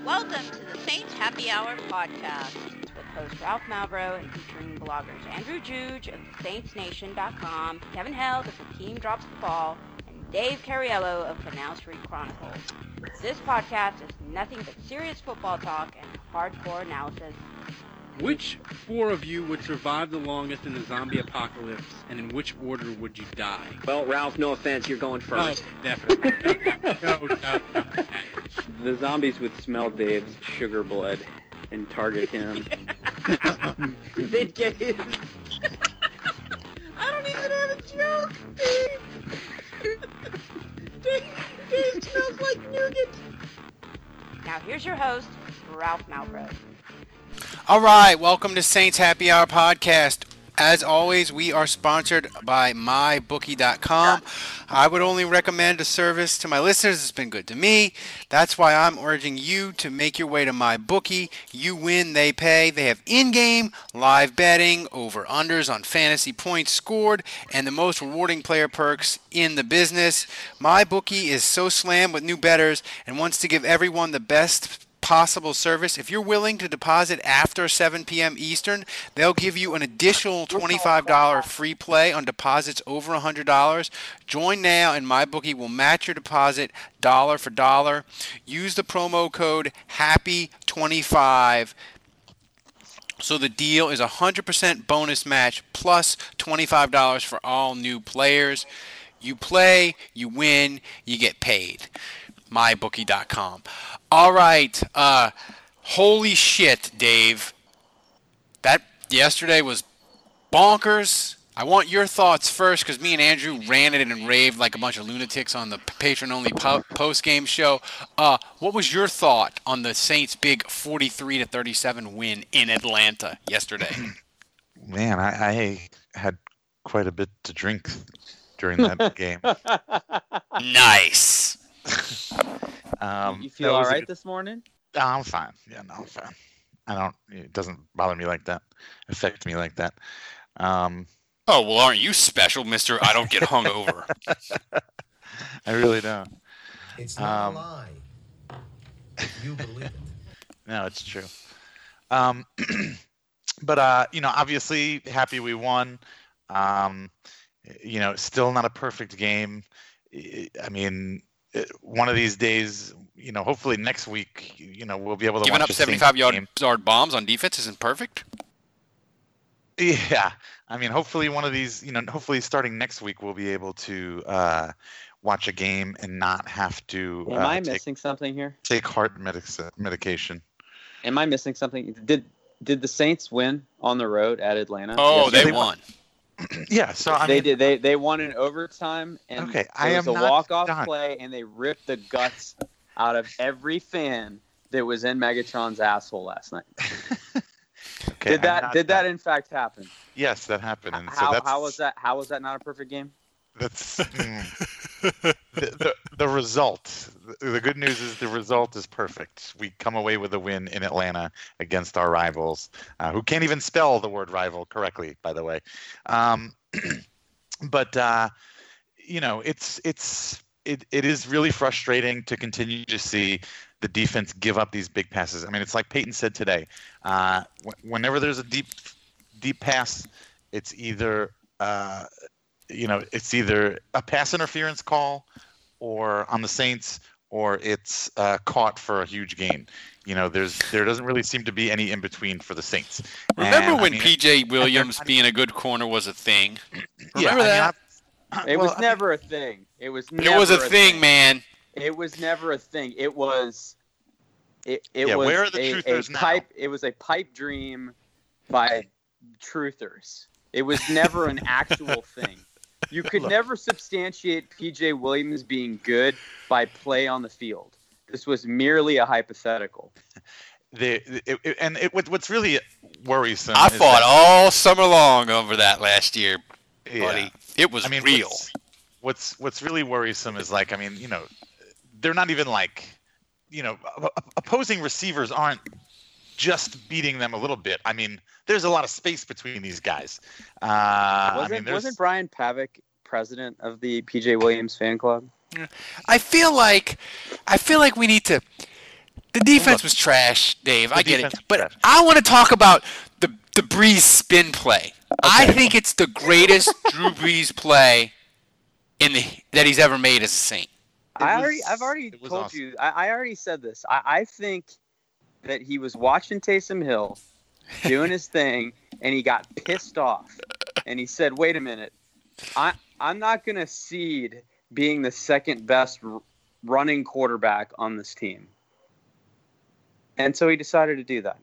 Welcome to the Saints Happy Hour podcast with host Ralph Malbrough and featuring bloggers Andrew Juge of SaintsNation.com, Kevin Held of The Team Drops the Ball, and Dave Cariello of Canal Street Chronicles. This podcast is nothing but serious football talk and hardcore analysis. Which four of you would survive the longest in the zombie apocalypse, and in which order would you die? Well, Ralph, no offense, you're going first. Oh, definitely. No. The zombies would smell Dave's sugar blood and target him. They'd get his... I don't even have a joke, Dave. Dave smells like nougat. Now here's your host, Ralph Malbrough. All right, welcome to Saints Happy Hour podcast. As always, we are sponsored by MyBookie.com. I would only recommend a service to my listeners. It's been good to me. That's why I'm urging you to make your way to MyBookie. You win, they pay. They have in-game, live betting, over-unders on fantasy points scored, and the most rewarding player perks in the business. MyBookie is so slammed with new bettors and wants to give everyone the best possible service. If you're willing to deposit after 7 p.m. Eastern, they'll give you an additional $25 free play on deposits over $100. Join now and MyBookie will match your deposit dollar for dollar. Use the promo code HAPPY25. So the deal is a 100% bonus match plus $25 for all new players. You play, you win, you get paid. MyBookie.com. All right. Holy shit, Dave. That yesterday was bonkers. I want your thoughts first because me and Andrew ran it and raved like a bunch of lunatics on the patron-only post-game show. What was your thought on the Saints' big 43-37 win in Atlanta yesterday? Man, I had quite a bit to drink during that game. Nice. You feel all right this morning? I'm fine. Yeah, no, I'm fine. It doesn't bother me like that, affect me like that. Oh, well, aren't you special, Mr. I don't get hungover? I really don't. It's not a lie. You believe it. No, it's true. But, obviously happy we won. Still not a perfect game. I mean, one of these days, hopefully next week, we'll be able to giving watch up 75-yard bombs on defense isn't perfect. Yeah, I mean, hopefully one of these, hopefully starting next week, we'll be able to watch a game and not have to. Am I missing something here? Take heart medication. Am I missing something? Did the Saints win on the road at Atlanta? Oh, they won. Yeah, so they did. They won in overtime, and okay, it was a walk-off play, and they ripped the guts out of every fan that was in Megatron's asshole last night. Okay, did that in fact happen? Yes, that happened. And how was that? How was that not a perfect game? That's the result. The good news is the result is perfect. We come away with a win in Atlanta against our rivals, who can't even spell the word rival correctly, by the way. But it is really frustrating to continue to see the defense give up these big passes. I mean, it's like Peyton said today. Whenever there's a deep pass, it's either it's either a pass interference call or on the Saints, or it's caught for a huge gain. There doesn't really seem to be any in between for the Saints. Remember when P.J. Williams being a good corner was a thing? Remember that? It was never a thing. It was a thing, man. It was never a thing. It was. It was where are the truthers now? Pipe. It was a pipe dream by truthers. It was never an actual thing. You could never substantiate P.J. Williams being good by play on the field. This was merely a hypothetical. What's really worrisome. I fought all summer long over that last year, buddy. Yeah. It was real. What's really worrisome is they're not even opposing receivers aren't just beating them a little bit. I mean, there's a lot of space between these guys. Wasn't Brian Pavick president of the PJ Williams fan club? I feel like we need to The defense was trash, Dave. I get it. defense was But trash. I want to talk about the Brees spin play. I think it's the greatest Drew Brees play that he's ever made as a Saint. I've already it was told awesome. you. I already said this. I think that he was watching Taysom Hill doing his thing, and he got pissed off, and he said, "Wait a minute, I'm not going to cede being the second best running quarterback on this team," and so he decided to do that.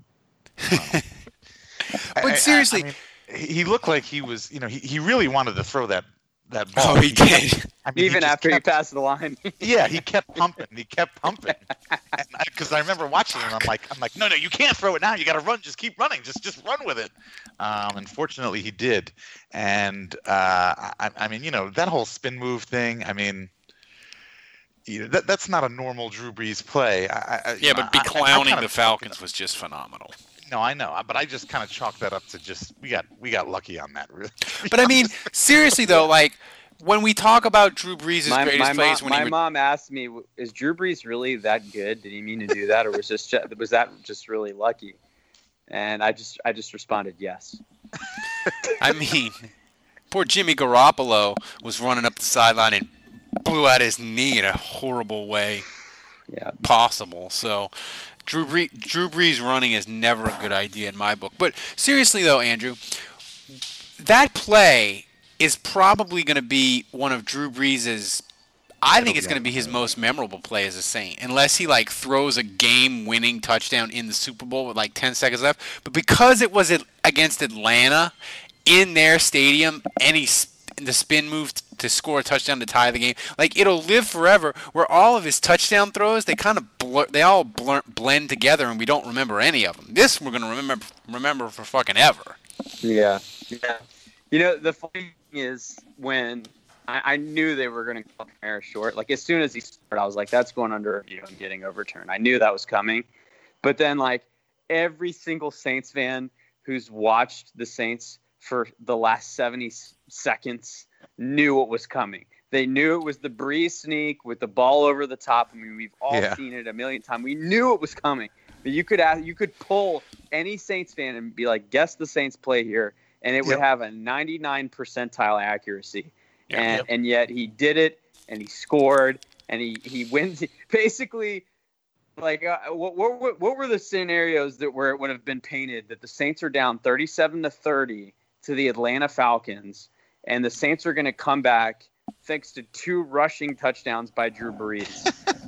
But seriously, I mean, he looked like he was, he really wanted to throw that ball. oh, he did. I mean, Even just after he kept- passed the line. Yeah, he kept pumping. Because I remember watching it, and I'm like, no, you can't throw it now. You got to run. Just keep running. Just run with it. Unfortunately, he did. And I mean, that whole spin move thing. I mean, that's not a normal Drew Brees play. Yeah, but clowning the Falcons was just phenomenal. No, I know, but I just kind of chalked that up to just we got lucky on that, really. But I mean, seriously though, like when we talk about Drew Brees' greatest plays, my mom asked me, "Is Drew Brees really that good? Did he mean to do that, or was that just really lucky?" And I just responded, "Yes." I mean, poor Jimmy Garoppolo was running up the sideline and blew out his knee in a horrible way Yeah. possible. So Drew Brees running is never a good idea in my book. But seriously though, Andrew, that play is probably going to be one of Drew Brees'. I think it's going to be his most memorable play as a Saint, unless he like throws a game-winning touchdown in the Super Bowl with like 10 seconds left. But because it was against Atlanta in their stadium, and the spin move to score a touchdown to tie the game, like it'll live forever. Where all of his touchdown throws, they kind of blend together, and we don't remember any of them. This we're going to remember for fucking ever. Yeah. The funny thing is when I knew they were going to cut Kamara short. Like as soon as he started, I was like, "That's going under review and getting overturned." I knew that was coming, but then like every single Saints fan who's watched the Saints for the last 70 seconds knew what was coming. They knew it was the Brees sneak with the ball over the top. I mean, we've all seen it a million times. We knew it was coming. But you could pull any Saints fan and be like, "Guess the Saints play here," and it would have a 99 percentile accuracy. And yet he did it, and he scored, and he wins. Basically, like what were the scenarios that would have been painted that the Saints are down 37-30 to the Atlanta Falcons, and the Saints are going to come back thanks to 2 rushing touchdowns by Drew Brees.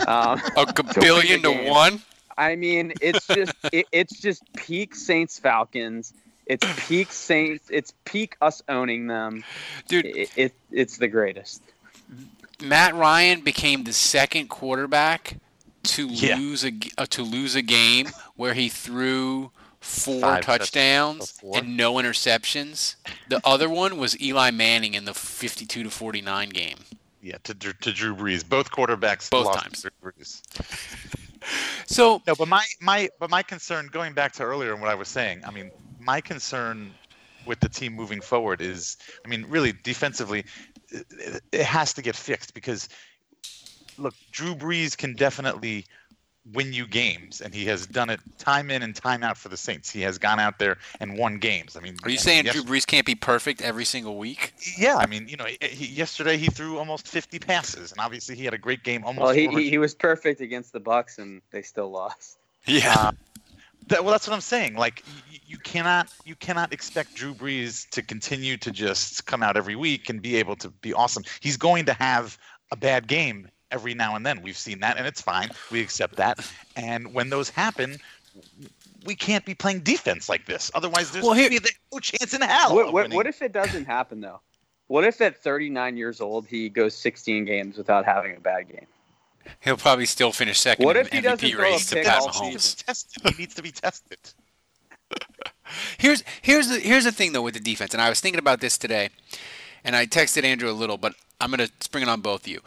A billion to one. I mean, it's just peak Saints Falcons. It's peak Saints. It's peak us owning them, dude. It's the greatest. Matt Ryan became the second quarterback to lose a game where he threw 4 touchdowns and no interceptions. The other one was Eli Manning in the 52-49 game. Yeah, to Drew Brees. Both quarterbacks both lost times. to Drew Brees. So no, but my concern, going back to earlier and what I was saying, I mean, my concern with the team moving forward is, I mean, really defensively, it has to get fixed because, look, Drew Brees can definitely win you games, and he has done it time in and time out for the Saints. He has gone out there and won games. I mean, are you saying Drew Brees can't be perfect every single week? Yeah, I mean, yesterday he threw almost 50 passes, and obviously he had a great game. Well, he was perfect against the Bucs, and they still lost. Yeah. That's what I'm saying. Like, you cannot expect Drew Brees to continue to just come out every week and be able to be awesome. He's going to have a bad game every now and then. We've seen that, and it's fine. We accept that. And when those happen, we can't be playing defense like this. Otherwise, there's no chance in hell. What if it doesn't happen, though? What if at 39 years old he goes 16 games without having a bad game? He'll probably still finish second. What in if he MVP doesn't throw a race to pick Pat all Mahomes? He needs to be tested. Here's the thing though with the defense, and I was thinking about this today, and I texted Andrew a little, but I'm gonna spring it on both of you.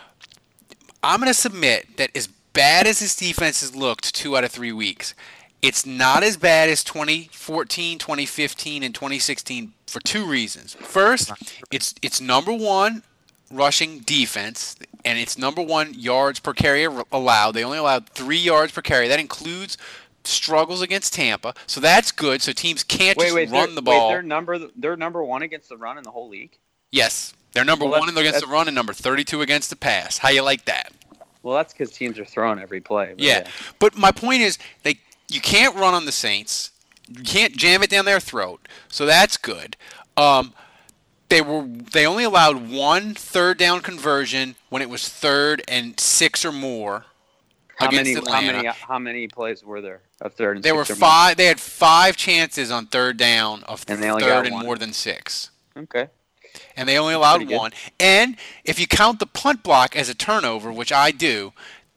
I'm gonna submit that as bad as this defense has looked 2 out of 3 weeks, it's not as bad as 2014, 2015, and 2016 for 2 reasons. First, it's number 1 rushing defense, and it's number 1 yards per carry allowed. They only allowed 3 yards per carry. That includes struggles against Tampa, so that's good. So teams can't just run the ball. They're number 1 against the run in the whole league. Yes, they're number 1 against the run and number 32 against the pass. How you like that? Well, that's because teams are throwing every play. Yeah, but my point is, you can't run on the Saints. You can't jam it down their throat, so that's good. They only allowed 1 third down conversion when it was 3rd and 6 or more against Atlanta. How many plays were there of 3rd and 6? There were 5. They had 5 chances on 3rd down of and they only 3rd got and 1. more than 6. Okay. And they only allowed 1. And if you count the punt block as a turnover, which I do,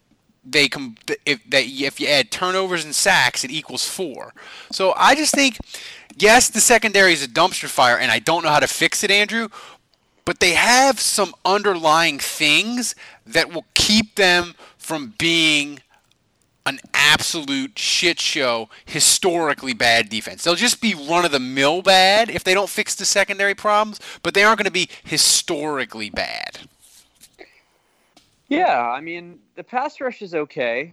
if you add turnovers and sacks, it equals 4. So I just think, yes, the secondary is a dumpster fire, and I don't know how to fix it, Andrew, but they have some underlying things that will keep them from being an absolute shit show, historically bad defense. They'll just be run-of-the-mill bad if they don't fix the secondary problems, but they aren't going to be historically bad. Yeah, I mean, the pass rush is okay.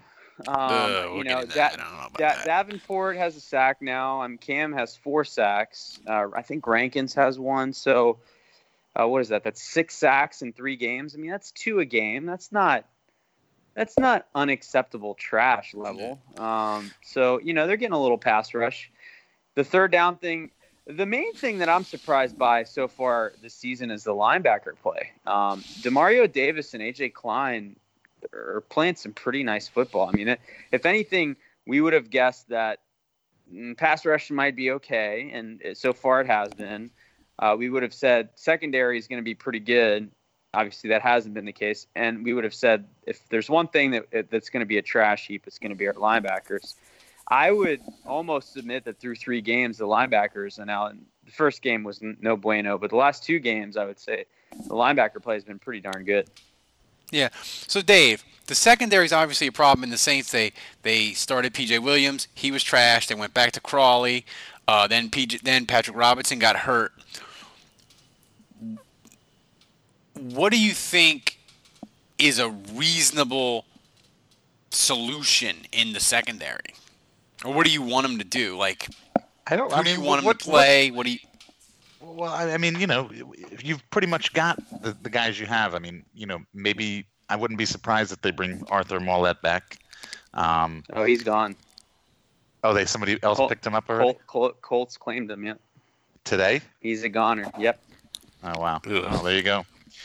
Davenport has a sack now. Cam has 4 sacks. I think Rankins has 1. So, what is that? That's 6 sacks in 3 games. I mean, that's 2 a game. That's not unacceptable trash level. So, they're getting a little pass rush. The third down thing, the main thing that I'm surprised by so far this season is the linebacker play. Demario Davis and A.J. Klein are playing some pretty nice football. I mean, if anything, we would have guessed that pass rush might be okay, and so far it has been. We would have said secondary is going to be pretty good. Obviously, that hasn't been the case. And we would have said if there's one thing that's going to be a trash heap, it's going to be our linebackers. I would almost submit that through 3 games, the linebackers, and now the first game was no bueno, but the last 2 games, I would say the linebacker play has been pretty darn good. Yeah. So, Dave, the secondary is obviously a problem in the Saints. They started P.J. Williams. He was trash. They went back to Crawley. Then Patrick Robinson got hurt. What do you think is a reasonable solution in the secondary? Or what do you want them to do? Like, who do you want them to play? What do you... Well, I mean, you've pretty much got the guys you have. I mean, maybe I wouldn't be surprised if they bring Arthur Mollett back. He's gone. Oh, somebody else picked him up already? Colts claimed him, yeah. Today? He's a goner, yep. Oh, wow. Well, there you go.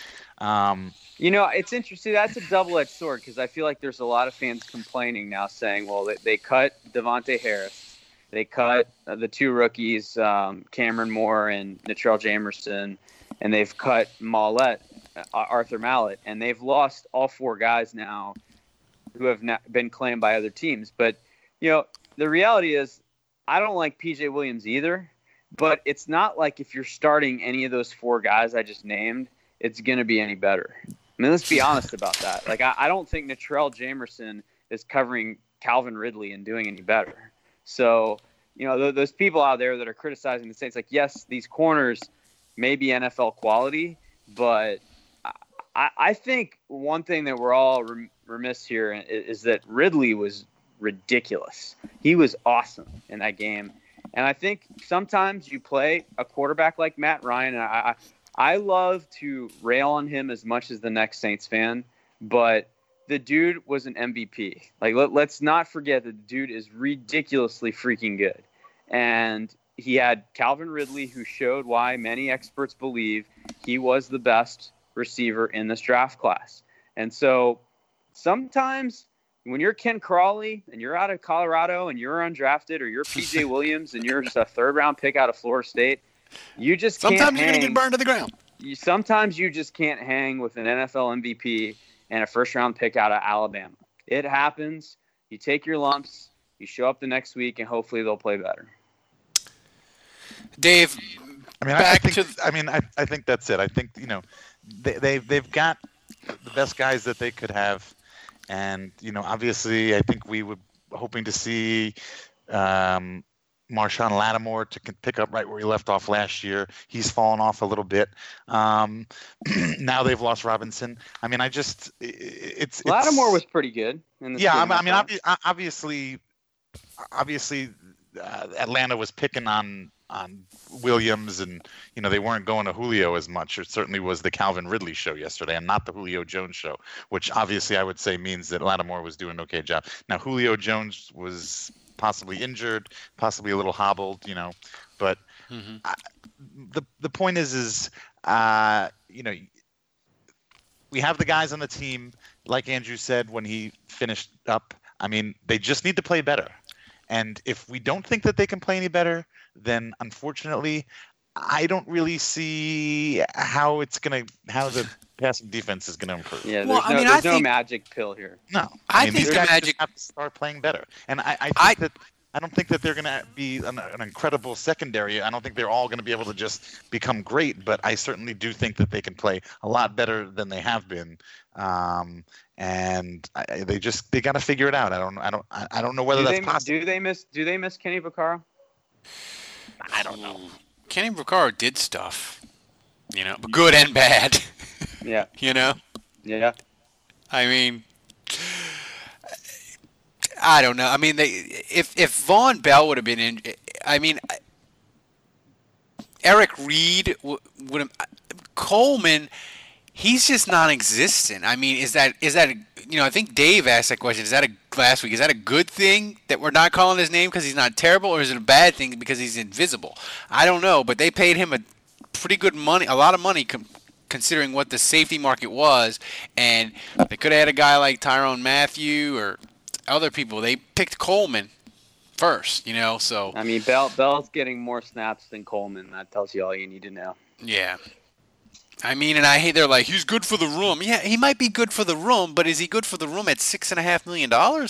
It's interesting. That's a double-edged sword because I feel like there's a lot of fans complaining now saying, well, they cut Devontae Harris. They cut the 2 rookies, Cameron Moore and Natrell Jamerson, and they've cut Arthur Mallett, and they've lost all 4 guys now who have been claimed by other teams. But, the reality is I don't like P.J. Williams either, but it's not like if you're starting any of those 4 guys I just named, it's going to be any better. I mean, let's be honest about that. Like, I don't think Natrell Jamerson is covering Calvin Ridley and doing any better. So, those people out there that are criticizing the Saints, like, yes, these corners may be NFL quality, but I think one thing that we're all remiss here is that Ridley was ridiculous. He was awesome in that game. And I think sometimes you play a quarterback like Matt Ryan, and I love to rail on him as much as the next Saints fan, but the dude was an MVP. Like, let's not forget that the dude is ridiculously freaking good. And he had Calvin Ridley, who showed why many experts believe he was the best receiver in this draft class. And so sometimes when you're Ken Crawley and you're out of Colorado and you're undrafted, or you're P.J. Williams and you're just a 3rd-round pick out of Florida State, you just can't Sometimes hang. you're going to get burned to the ground. Sometimes you just can't hang with an NFL MVP and a 1st-round pick out of Alabama. It happens. You take your lumps. You show up the next week, and hopefully they'll play better. Dave, I think that's it. I think they've got the best guys that they could have, and obviously I think we were hoping to see Marshawn Lattimore to pick up right where he left off last year. He's fallen off a little bit. Now they've lost Robinson. I mean, it's Lattimore was pretty good. Obviously, Atlanta was picking on Williams, and they weren't going to Julio as much. It certainly was the Calvin Ridley show yesterday, and not the Julio Jones show, which obviously I would say means that Lattimore was doing an okay job. Now Julio Jones was possibly injured, possibly a little hobbled, but the point is we have the guys on the team, like Andrew said when he finished up. I mean, they just need to play better. And if we don't think that they can play any better, then unfortunately, I don't really see how the passing defense is going to improve. Yeah, there's no magic pill here. No, I think these the guys magic just have to start playing better. And I don't think that they're going to be an incredible secondary. I don't think they're all going to be able to just become great, but I certainly do think that they can play a lot better than they have been. And they got to figure it out. I don't know whether that's possible. Do they miss Kenny Vaccaro? I don't know. Kenny Vaccaro did stuff, but good and bad. Yeah. Yeah. I mean, I don't know. I mean, if Vaughn Bell would have been in, I mean, Eric Reed would have. Coleman, he's just non-existent. I mean, is that I think Dave asked that question. Last week? Is that a good thing that we're not calling his name because he's not terrible, or is it a bad thing because he's invisible? I don't know, but they paid him a lot of money considering what the safety market was, and they could have had a guy like Tyrann Mathieu or other people. They picked Coleman first, so. I mean, Bell's getting more snaps than Coleman. That tells you all you need to know. Yeah. I mean, and they're like, he's good for the room. Yeah, he might be good for the room, but is he good for the room at $6.5 million?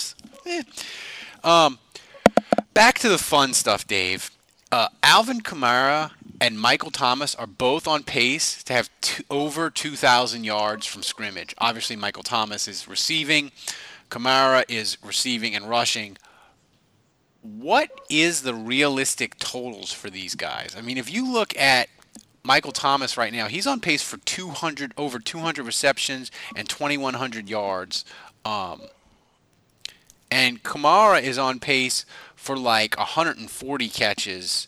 Back to the fun stuff, Dave. Alvin Kamara and Michael Thomas are both on pace to have over 2,000 yards from scrimmage. Obviously, Michael Thomas is receiving. Kamara is receiving and rushing. What is the realistic totals for these guys? I mean, if you look at Michael Thomas right now, he's on pace for over 200 receptions and 2,100 yards. And Kamara is on pace for like 140 catches.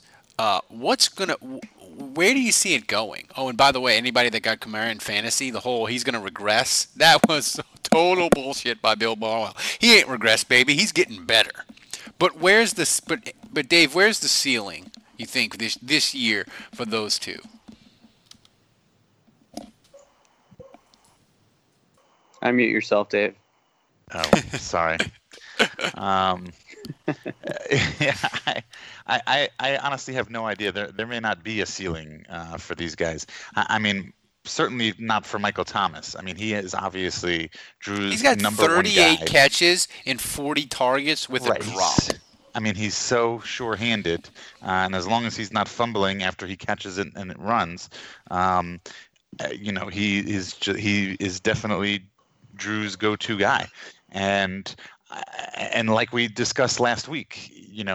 Where do you see it going? Oh, and by the way, anybody that got Kamara in fantasy, he's going to regress, that was total bullshit by Bill Barwell. He ain't regressed, baby. He's getting better. But but Dave, where's the ceiling, you think, this year for those two? Unmute yourself, Dave. Oh, sorry. I honestly have no idea. There may not be a ceiling for these guys. I mean, certainly not for Michael Thomas. I mean, he is obviously Drew's number one guy. He's got 38 catches and 40 targets with a drop. I mean, he's so sure-handed, and as long as he's not fumbling after he catches it and it runs, he is definitely Drew's go-to guy. And like we discussed last week,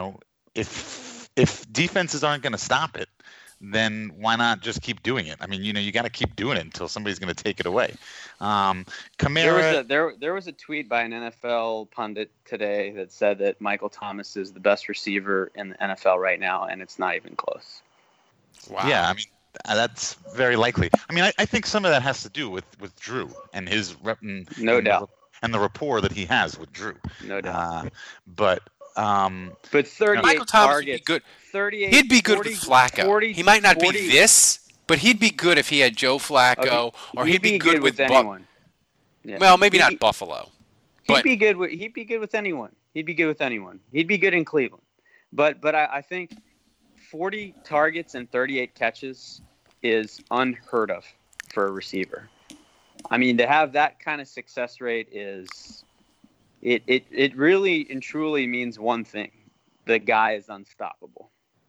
if defenses aren't going to stop it, then why not just keep doing it? I mean, you got to keep doing it until somebody's going to take it away. Kamara. There was a tweet by an NFL pundit today that said that Michael Thomas is the best receiver in the NFL right now, and it's not even close. Wow. Yeah, I mean, that's very likely. I mean, I think some of that has to do with Drew and his no doubt, and the rapport that he has with Drew. No doubt. But 38 Michael Thomas targets, would be good. 38. He'd be good 40, with Flacco. 40, he might not 40. be this, but he'd be good if he had Joe Flacco, or he'd be good with anyone. Yeah. Well, maybe not Buffalo. He'd be good with anyone. He'd be good in Cleveland. But I think 40 targets and 38 catches is unheard of for a receiver. I mean, to have that kind of success rate is it really and truly means one thing: the guy is unstoppable.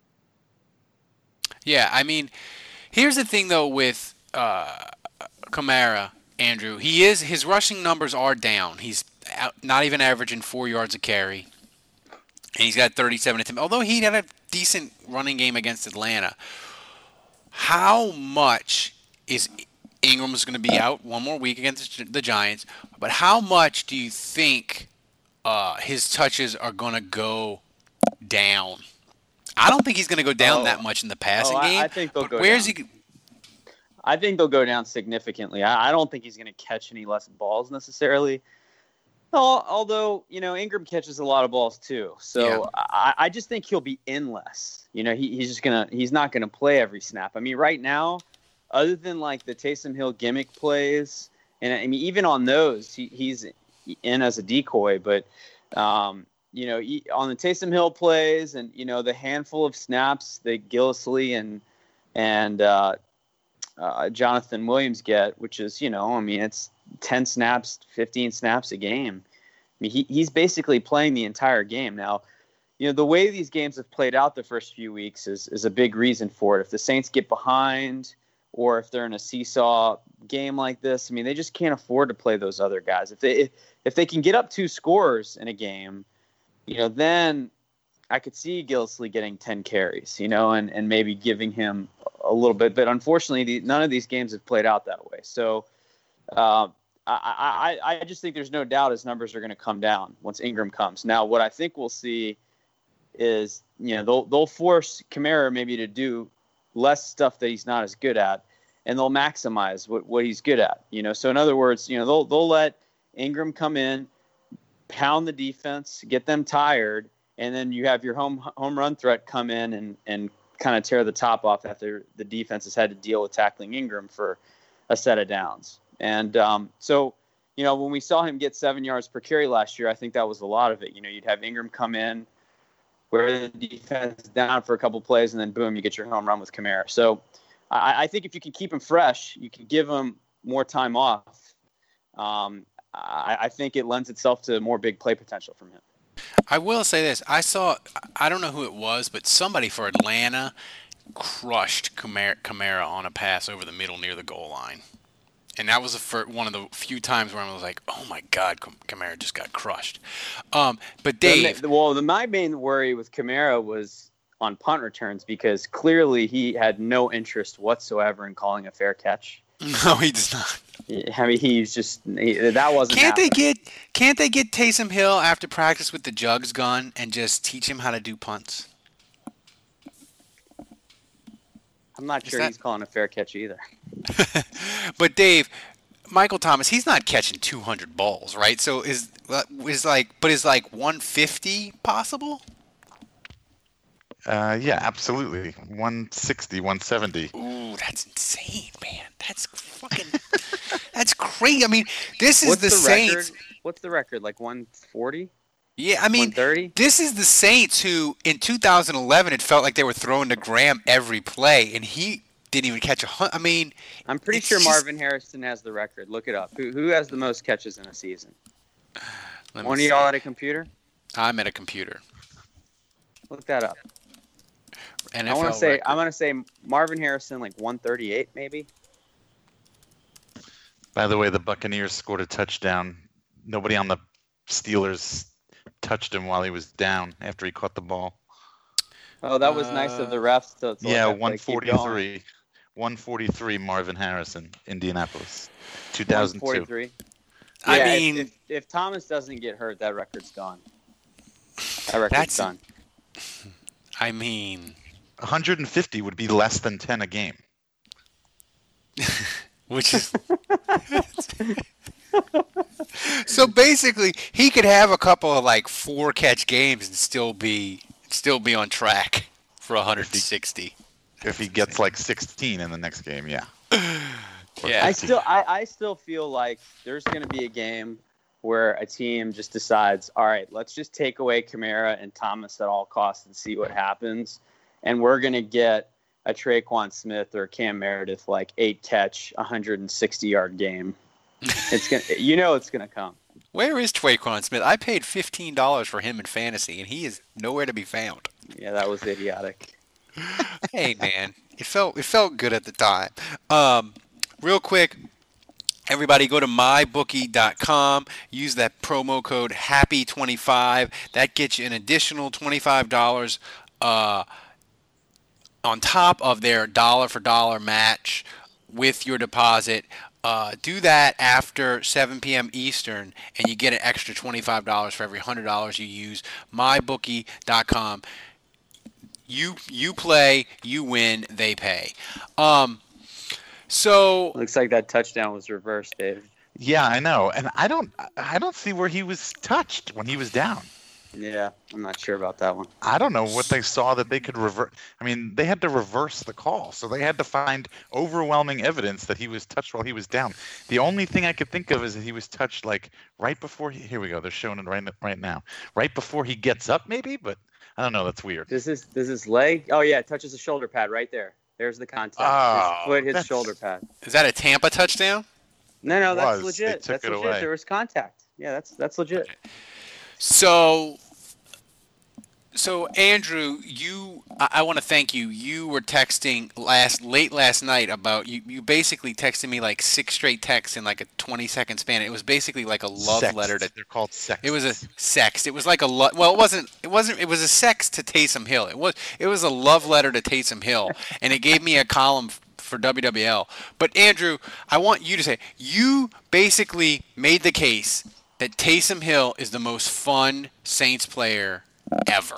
Yeah, I mean, here's the thing though with Kamara, Andrew. His rushing numbers are down. He's not even averaging 4 yards a carry, and he's got 37 attempts. Although he had a decent running game against Atlanta. How much is Ingram's going to be out one more week against the Giants, but how much do you think his touches are going to go down? I don't think he's going to go down that much in the passing game. I think they'll go down. Where's he? I think they'll go down significantly. I don't think he's going to catch any less balls necessarily. Although, Ingram catches a lot of balls too. So yeah. I just think he'll be in less. He's not going to play every snap. I mean, right now, other than like the Taysom Hill gimmick plays, and I mean, even on those, he's in as a decoy, but, on the Taysom Hill plays and, the handful of snaps that Gillislee and Jonathan Williams get, which is, it's 10 snaps, 15 snaps a game. I mean, he's basically playing the entire game. Now, the way these games have played out the first few weeks is a big reason for it. If the Saints get behind or if they're in a seesaw game like this, I mean, they just can't afford to play those other guys. If they can get up 2 scores in a game, then I could see Gillislee getting 10 carries, and maybe giving him a little bit. But unfortunately, none of these games have played out that way. So I just think there's no doubt his numbers are going to come down once Ingram comes. Now, what I think we'll see is, they'll force Kamara maybe to do less stuff that he's not as good at, and they'll maximize what he's good at. So in other words, they'll let Ingram come in, pound the defense, get them tired, and then you have your home run threat come in and kind of tear the top off after the defense has had to deal with tackling Ingram for a set of downs. And so, when we saw him get 7 yards per carry last year, I think that was a lot of it. You'd have Ingram come in, wear the defense down for a couple plays, and then boom, you get your home run with Kamara. So I think if you can keep him fresh, you can give him more time off. I think it lends itself to more big play potential from him. I will say this. I don't know who it was, but somebody for Atlanta crushed Kamara on a pass over the middle near the goal line. And that was one of the few times where I was like, oh, my God, Kamara just got crushed. But Dave. My main worry with Kamara was on punt returns because clearly he had no interest whatsoever in calling a fair catch. No, he does not. I mean, that wasn't. Can't they get Taysom Hill after practice with the jugs gun and just teach him how to do punts? I'm not sure he's calling a fair catch either. But Dave, Michael Thomas, he's not catching 200 balls, right? So is 150 possible? Yeah, absolutely. 160, 170. Ooh, that's insane, man. That's that's crazy. I mean, this is the Saints. Record? What's the record? Like 140? Yeah, I mean, 130? This is the Saints who, in 2011, it felt like they were throwing to Graham every play, and he didn't even catch I mean, I'm pretty sure Marvin Harrison has the record. Look it up. Who has the most catches in a season? One of y'all at a computer? I'm at a computer. Look that up. NFL I'm gonna say Marvin Harrison, like 138 maybe. By the way, the Buccaneers scored a touchdown. Nobody on the Steelers touched him while he was down after he caught the ball. Oh, that was nice of the refs to yeah, 143. 143 Marvin Harrison, Indianapolis, 2002. 143. I Yeah, mean, if Thomas doesn't get hurt, that record's gone. That record's done. I mean, 150 would be less than 10 a game. which is so basically he could have a couple of like 4 catch games and still be on track for 160. If he gets like 16 in the next game, yeah. Yeah. I still feel like there's going to be a game where a team just decides, all right, let's just take away Kamara and Thomas at all costs and see what happens. And we're going to get a Traquan Smith or Cam Meredith like 8 catch, 160-yard game. It's gonna come. Where is Traquan Smith? I paid $15 for him in fantasy, and he is nowhere to be found. Yeah, that was idiotic. Hey, man, it felt good at the time. Real quick, everybody go to mybookie.com. Use that promo code HAPPY25. That gets you an additional $25 on top of their dollar for dollar match with your deposit. Do that after 7 p.m. Eastern, and you get an extra $25 for every $100 you use. MyBookie.com. You play, you win, they pay. So Looks like that touchdown was reversed, Dave. Yeah, I know, and I don't see where he was touched when he was down. Yeah, I'm not sure about that one. I don't know what they saw that they could revert. I mean, they had to reverse the call, so they had to find overwhelming evidence that he was touched while he was down. The only thing I could think of is that he was touched like right before here we go. They're showing it right now. Right before he gets up, maybe, but I don't know. That's weird. Does his leg? Oh yeah, it touches the shoulder pad right there. There's the contact. Oh, his foot hits that's- shoulder pad. is that a Tampa touchdown? No, that's was. legit. They took That's it legit. away. There was contact. Yeah, that's legit. So Andrew, I want to thank you. You were texting late last night about you basically texted me like 6 straight texts in like a 20-second span. It was basically like a love Sext. letter to. They're called sex. It was a sext. It was like a well, it wasn't. It was a sext to Taysom Hill. It was a love letter to Taysom Hill, and it gave me a column for WWL. But Andrew, I want you to say you basically made the case that Taysom Hill is the most fun Saints player ever.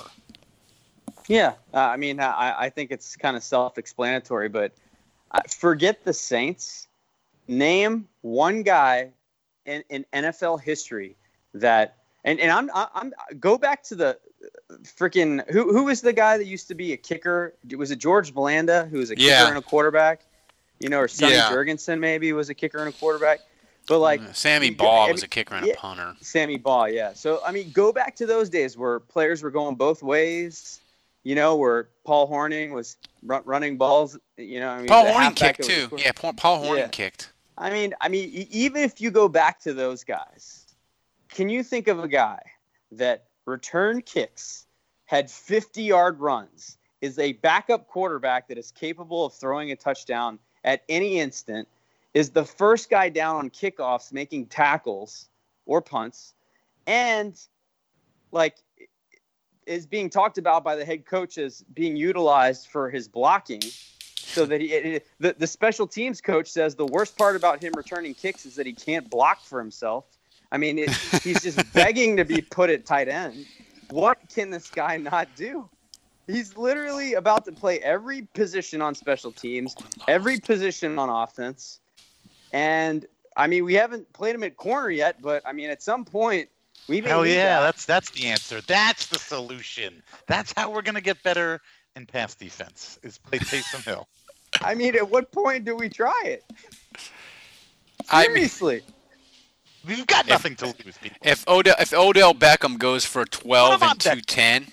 Yeah, I mean, I think it's kind of self-explanatory, but forget the Saints. Name one guy in NFL history that, and I'm go back to the freaking who was the guy that used to be a kicker? Was it George Blanda, who was a kicker Yeah. and a quarterback? You know, or Sonny Yeah. Jurgensen maybe was a kicker and a quarterback. But like Sammy you- Baugh I was mean, a kicker and yeah. a punter. Sammy Baugh, yeah. So, I mean, go back to those days where players were going both ways, you know, where Paul Hornung was running balls, you know. I mean, Paul the Hornung halfback kicked that was too. Yeah, Paul Hornung Yeah. kicked. I mean, even if you go back to those guys, can you think of a guy that returned kicks, had 50-yard runs, is a backup quarterback that is capable of throwing a touchdown at any instant, is the first guy down on kickoffs making tackles or punts, and like is being talked about by the head coach as being utilized for his blocking, so that the special teams coach says the worst part about him returning kicks is that he can't block for himself. I mean, he's just begging to be put at tight end. What can this guy not do? He's literally about to play every position on special teams, every position on offense. And, I mean, we haven't played him at corner yet, but, I mean, at some point, we may Hell need yeah, that. that's the answer. That's the solution. That's how we're gonna get better in pass defense. Is play Taysom Hill. I mean, at what point do we try it? I mean, Seriously. We've got nothing to lose, people. if Odell Beckham goes for 12 What about and 210.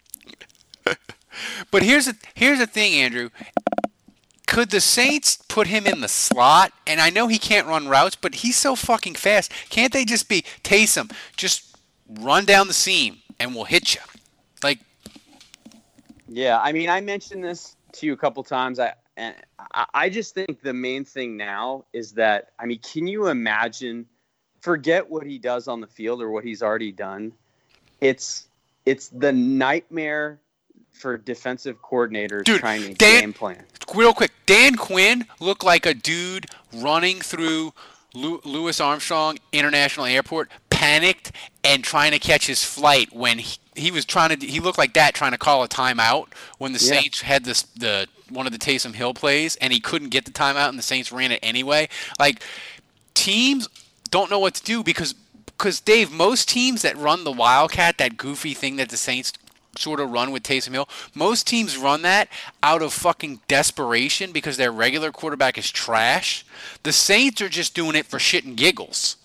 But here's the thing, Andrew. Could the Saints put him in the slot? And I know he can't run routes, but he's so fucking fast. Can't they just be Taysom? Just run down the seam and we'll hit you. Like, Yeah, I mean, I mentioned this to you a couple times. I just think the main thing now is that, I mean, can you imagine, forget what he does on the field or what he's already done. It's the nightmare for defensive coordinators Dude, trying to Dan- game plan. real quick, Dan Quinn looked like a dude running through Louis Armstrong International Airport, panicked and trying to catch his flight when he was trying to. He looked like that trying to call a timeout when the Yeah. Saints had the one of the Taysom Hill plays and he couldn't get the timeout and the Saints ran it anyway. Like, teams don't know what to do because Dave, most teams that run the Wildcat, that goofy thing that the Saints sort of run with Taysom Hill, most teams run that out of fucking desperation because their regular quarterback is trash. The Saints are just doing it for shit and giggles.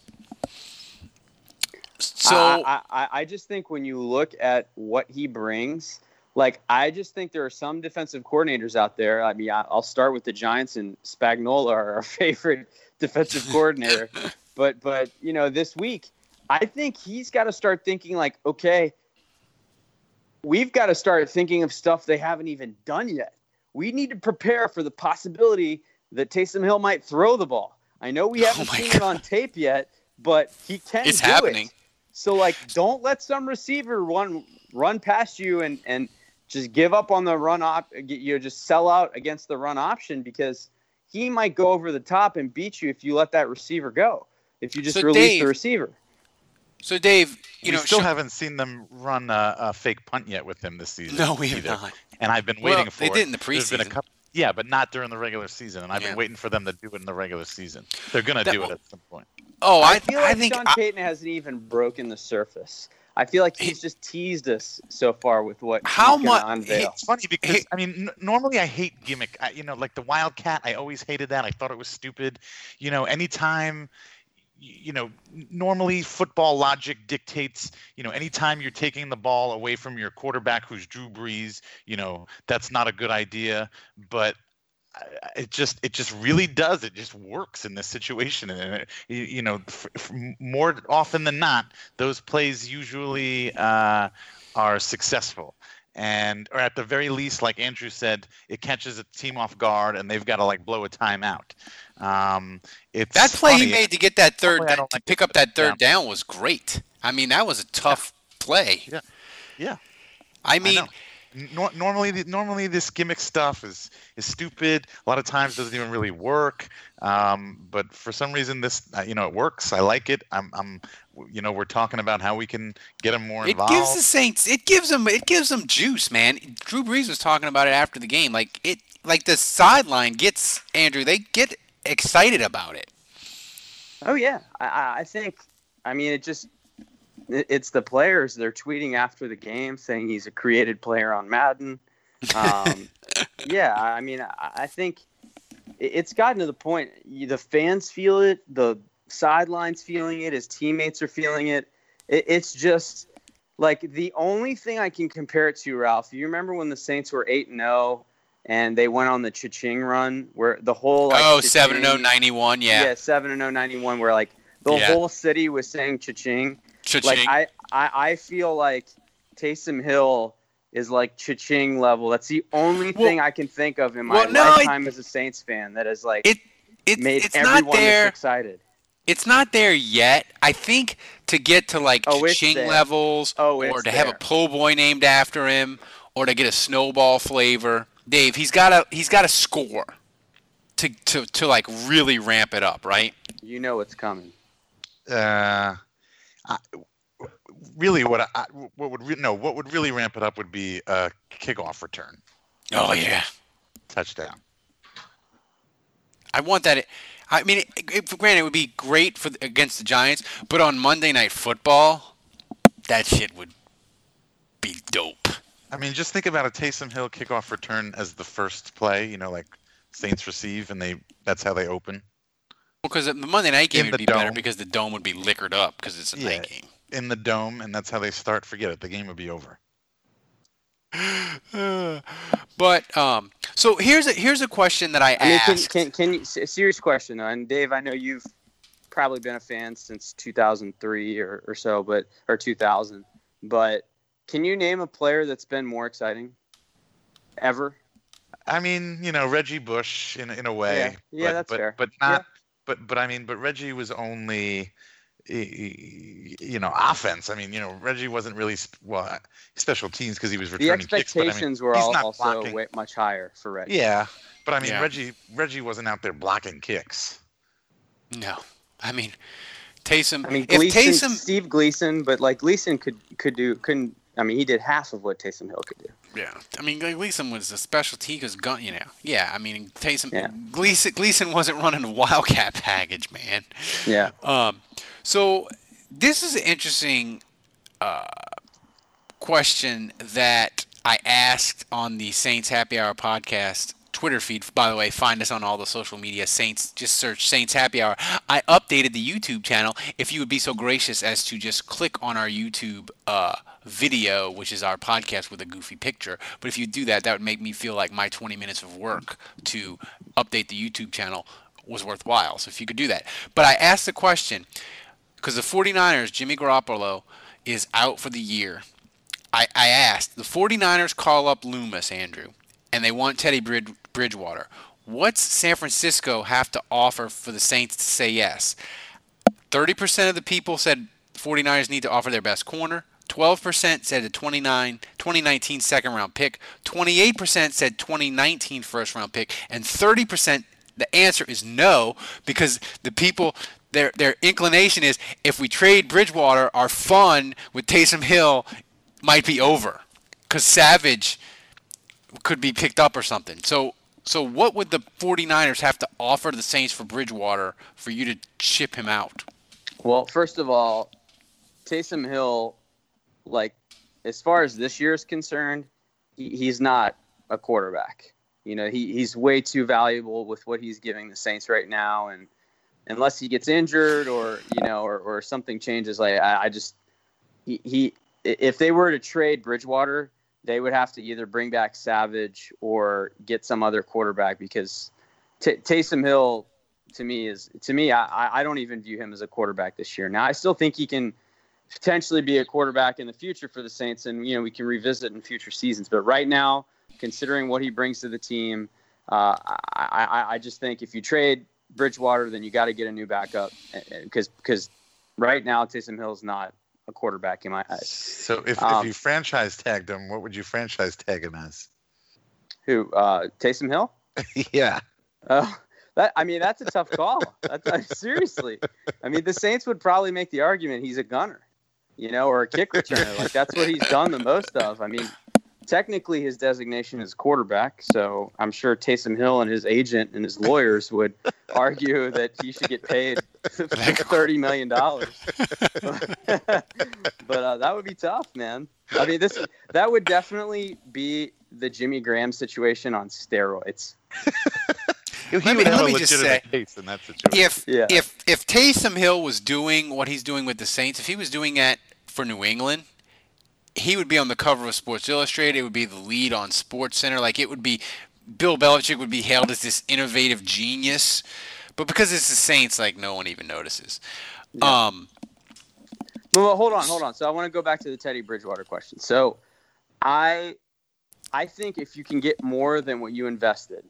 So I just think when you look at what he brings, like, I just think there are some defensive coordinators out there. I mean, I'll start with the Giants, and Spagnuolo, our favorite defensive coordinator. But you know, this week, I think he's got to start thinking like, okay, we've got to start thinking of stuff they haven't even done yet. We need to prepare for the possibility that Taysom Hill might throw the ball. I know we haven't my seen it on tape yet, but he can It's do happening. it. So, like, don't let some receiver run past you and just give up on the run just sell out against the run option, because he might go over the top and beat you if you let that receiver go. If you just release the receiver. So Dave, we still haven't seen them run a fake punt yet with him this season. No, we have not. And I've been waiting for it. They did in the preseason. There's been a couple, yeah, but not during the regular season. And I've been waiting for them to do it in the regular season. They're going to do it at some point. Oh, I feel like Sean Payton hasn't even broken the surface. I feel like he's just teased us so far with what he's going to unveil. It's funny because, normally I hate gimmick. Like the Wildcat, I always hated that. I thought it was stupid. Anytime, normally football logic dictates, anytime you're taking the ball away from your quarterback who's Drew Brees, that's not a good idea. But it just really does. It just works in this situation, and more often than not, those plays usually are successful, or at the very least, like Andrew said, it catches a team off guard, and they've got to blow a timeout. That play he made to get that to pick up that third down was great. I mean, that was a tough play. Yeah. I mean. Normally this gimmick stuff is stupid. A lot of times doesn't even really work. But for some reason this, it works. I like it. We're talking about how we can get them more involved. It gives the Saints. It gives them juice, man. Drew Brees was talking about it after the game. Like the sideline gets Andrew. They get excited about it. Oh yeah, I think. I mean, it's the players. They're tweeting after the game saying he's a created player on Madden. Yeah, I mean, I think it's gotten to the point. The fans feel it. The sidelines feeling it. His teammates are feeling it. It's just like the only thing I can compare it to, Ralph. You remember when the Saints were 8-0 and they went on the cha-ching run where the whole 7-0 91, yeah 7-0 91 where the whole city was saying cha-ching. Cha-ching. Like I feel like Taysom Hill is like cha-ching level. That's the only thing I can think of in my lifetime as a Saints fan that has made everyone this excited. It's not there yet. I think to get to cha-ching levels, or to have a po' boy named after him, or to get a snowball flavor, Dave, he's got to score to really ramp it up, right? You know it's coming. Really, what would really ramp it up would be a kickoff return. Oh yeah, touchdown. I want that. I mean, granted, it would be great against the Giants, but on Monday Night Football, that shit would be dope. I mean, just think about a Taysom Hill kickoff return as the first play. Saints receive, and that's how they open. Because the Monday night game would be better because the dome would be liquored up because it's a night game. In the dome, and that's how they start. Forget it. The game would be over. But so here's a question that I asked. Can you a serious question though? And Dave, I know you've probably been a fan since 2003 or so, or 2000. But can you name a player that's been more exciting ever? I mean, Reggie Bush in a way. Yeah, that's fair. But not. Yeah. But Reggie was only. Offense. I mean, Reggie wasn't really special teams because he was returning kicks. The expectations were also way much higher for Reggie. Yeah, but I mean, Reggie wasn't out there blocking kicks. No, I mean, Taysom. I mean, Steve Gleason, but Gleason couldn't. I mean, he did half of what Taysom Hill could do. Yeah, I mean, Gleason was a specialty because Yeah, I mean, Taysom. Yeah. Gleason wasn't running a Wildcat package, man. Yeah. So this is an interesting question that I asked on the Saints Happy Hour podcast Twitter feed. By the way, find us on all the social media. Saints, just search Saints Happy Hour. I updated the YouTube channel. If you would be so gracious as to just click on our YouTube video, which is our podcast with a goofy picture. But if you do that, that would make me feel like my 20 minutes of work to update the YouTube channel was worthwhile. So if you could do that. But I asked the question, because the 49ers, Jimmy Garoppolo, is out for the year. I asked, the 49ers call up Loomis, Andrew, and they want Teddy Bridgewater. What's San Francisco have to offer for the Saints to say yes? 30% of the people said 49ers need to offer their best corner. 12% said a 2019 second round pick, 28% said 2019 first round pick, and 30% the answer is no, because the people their inclination is if we trade Bridgewater, our fun with Taysom Hill might be over because Savage could be picked up or something. So what would the 49ers have to offer the Saints for Bridgewater for you to ship him out? Well, first of all, Taysom Hill, like, as far as this year is concerned, he's not a quarterback. You know, he's way too valuable with what he's giving the Saints right now, and unless he gets injured or or something changes, like if they were to trade Bridgewater, they would have to either bring back Savage or get some other quarterback, because Taysom Hill to me I don't even view him as a quarterback this year. Now I still think he can potentially be a quarterback in the future for the Saints, and we can revisit in future seasons. But right now, considering what he brings to the team, I just think if you trade Bridgewater, then you got to get a new backup, because right now Taysom Hill's not a quarterback in my eyes. So if you franchise tagged him, what would you franchise tag him as? Who? Taysom Hill? Yeah. That's a tough call. Seriously. The Saints would probably make the argument he's a gunner, or a kick returner. Like, that's what he's done the most of. Technically his designation is quarterback, so I'm sure Taysom Hill and his agent and his lawyers would argue that he should get paid $30 million. But that would be tough, man. That would definitely be the Jimmy Graham situation on steroids. Let me just say, case in that situation. If Taysom Hill was doing what he's doing with the Saints, if he was doing that for New England, he would be on the cover of Sports Illustrated. It would be the lead on SportsCenter. Like, it would be Bill Belichick would be hailed as this innovative genius. But because it's the Saints, like, no one even notices. Yeah. Well, hold on. So I want to go back to the Teddy Bridgewater question. So I think if you can get more than what you invested,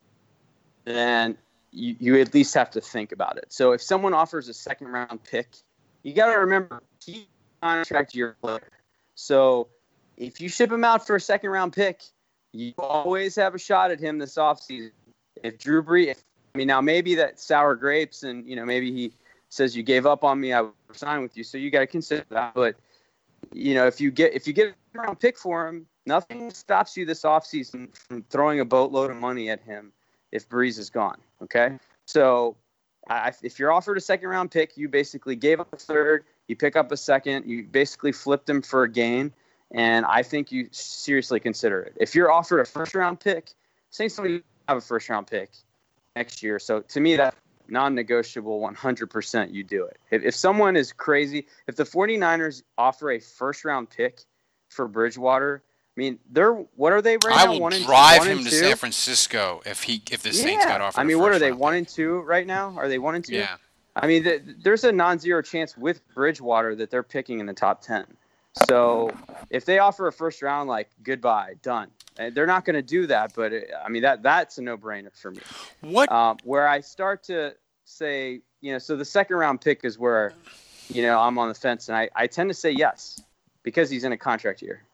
then you at least have to think about it. So if someone offers a second-round pick, you got to remember, he contract your player. So if you ship him out for a second-round pick, you always have a shot at him this offseason. If Drew Brees, now maybe that sour grapes, and maybe he says you gave up on me, I would sign with you. So you got to consider that. But if you get a second-round pick for him, nothing stops you this offseason from throwing a boatload of money at him if Brees is gone. Okay, so if you're offered a second-round pick, you basically gave up a third. You pick up a second, you basically flipped him for a gain, and I think you seriously consider it. If you're offered a first-round pick, Saints don't have a first-round pick next year. So to me, that's non-negotiable 100%. You do it. If someone is crazy, if the 49ers offer a first-round pick for Bridgewater, what are they right now? I will drive him to San Francisco if the Saints got offered. What are they, 1-2 right now? Are they 1-2? Yeah. There's a non-zero chance with Bridgewater that they're picking in the top 10. So if they offer a first round, like, goodbye, done. They're not going to do that, but that's a no-brainer for me. Where I start to say, so the second round pick is where, I'm on the fence, and I tend to say yes because he's in a contract year.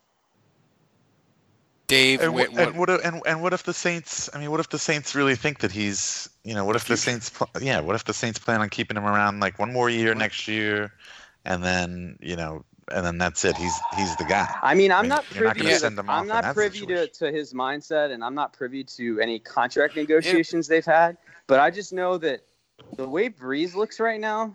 Dave, what if the Saints? What if the Saints really think that he's? What if the Saints? What if the Saints plan on keeping him around like one more year next year, and then that's it. He's the guy. I'm not privy to his mindset, and I'm not privy to any contract negotiations they've had. But I just know that the way Brees looks right now,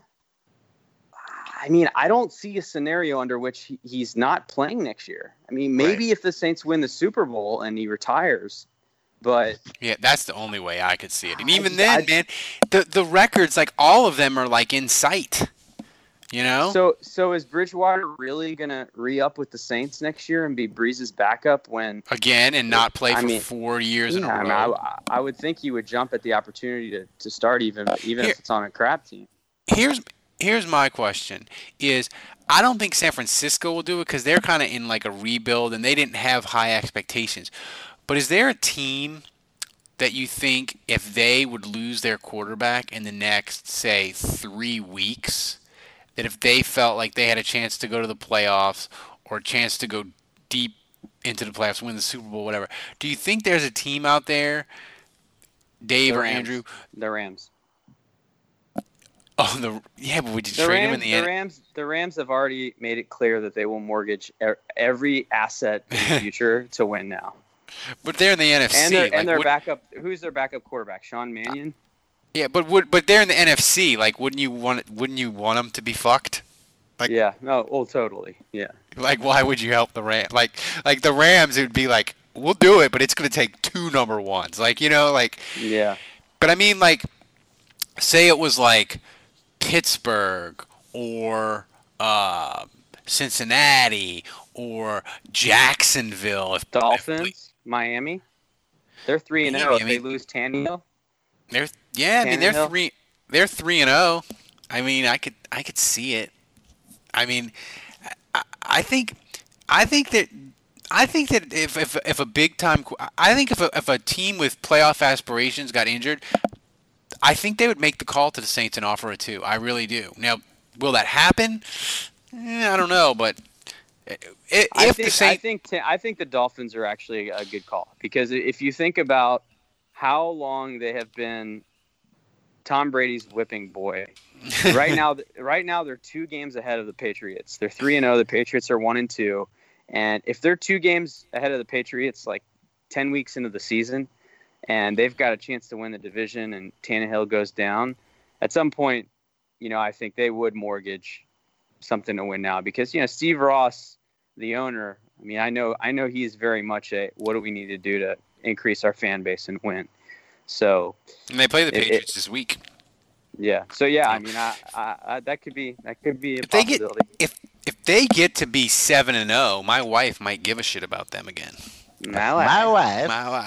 I don't see a scenario under which he's not playing next year. Maybe if the Saints win the Super Bowl and he retires, but yeah, that's the only way I could see it. And even then, man, the records, like, all of them are like in sight. So is Bridgewater really gonna re-up with the Saints next year and be Brees' backup and not play for 4 years in a row? I would think he would jump at the opportunity to start even if it's on a crap team. Here's my question is, I don't think San Francisco will do it because they're kind of in like a rebuild and they didn't have high expectations. But is there a team that you think if they would lose their quarterback in the next, say, 3 weeks, that if they felt like they had a chance to go to the playoffs or a chance to go deep into the playoffs, win the Super Bowl, whatever. Do you think there's a team out there, Dave The or Rams. Andrew? The Rams. Oh, but would you The trade Rams, him in the Rams have already made it clear that they will mortgage every asset in the future to win now. But they're in the NFC. And their backup. Who's their backup quarterback? Sean Mannion. Yeah, but they're in the NFC. Like, wouldn't you want them to be fucked? Like, Yeah. No. Oh, totally. Yeah. Like, why would you help the Rams? Like the Rams, it would be like, we'll do it, but it's gonna take 2 number ones. Like, Yeah. But I mean, like, say it was like Pittsburgh or Cincinnati or Jacksonville. If Dolphins. Miami. They're 3-0. Miami, If they lose Tannehill. they're Tannehill. 3-0. I mean, I could see it. I mean, I think that if a big time, I think if a team with playoff aspirations got injured, I think they would make the call to the Saints and offer it too. I really do. Now, will that happen? I don't know, but I think the Dolphins are actually a good call, because if you think about how long they have been Tom Brady's whipping boy, right now they're 2 games ahead of the Patriots. They're 3-0. The Patriots are 1-2, and if they're 2 games ahead of the Patriots, like 10 weeks into the season, and they've got a chance to win the division, and Tannehill goes down, at some point, I think they would mortgage something to win now, because Steve Ross, the owner, I mean, I know he's very much a what do we need to do to increase our fan base and win. So, and they play the Patriots this week. Yeah. So yeah, I mean, I that could be a possibility. If they get to be 7-0, my wife might give a shit about them again. My wife.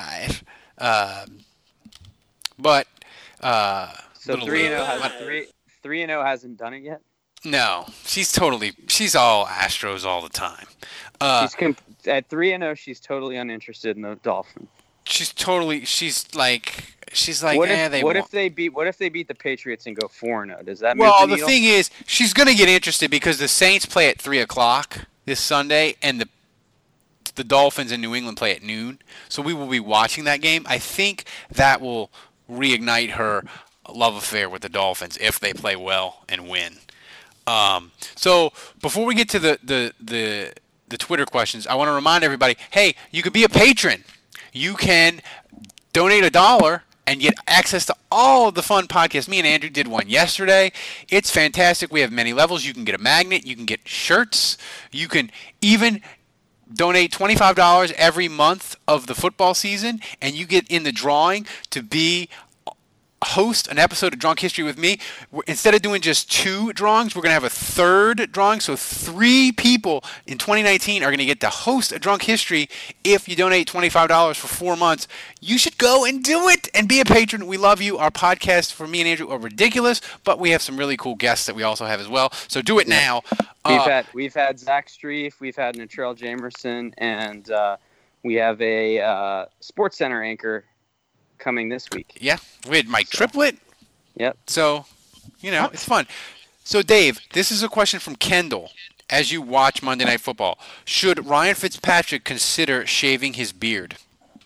But so 3-0 hasn't done it yet. No, she's all Astros all the time. At 3-0, she's totally uninterested in the Dolphins. She's like, what if they beat the Patriots and go 4-0? Does that move well, the the thing is, she's gonna get interested because the Saints play at 3:00 this Sunday, and the Dolphins in New England play at noon. So we will be watching that game. I think that will reignite her love affair with the Dolphins if they play well and win. So before we get to the Twitter questions, I want to remind everybody, hey, you could be a patron. You can donate $1 and get access to all of the fun podcasts. Me and Andrew did one yesterday. It's fantastic. We have many levels. You can get a magnet. You can get shirts. You can even donate $25 every month of the football season, and you get in the drawing to host an episode of Drunk History with me. Instead of doing just 2 drawings, we're going to have a 3rd drawing. So 3 people in 2019 are going to get to host a Drunk History if you donate $25 for 4 months. You should go and do it and be a patron. We love you. Our podcasts for me and Andrew are ridiculous, but we have some really cool guests that we also have as well. So do it now. We've had Zach Streif, we've had Natrell Jamerson, and we have a Sports Center anchor coming this week. Yeah, we had Mike Triplett. Yep. So, it's fun. So, Dave, this is a question from Kendall. As you watch Monday Night Football, should Ryan Fitzpatrick consider shaving his beard?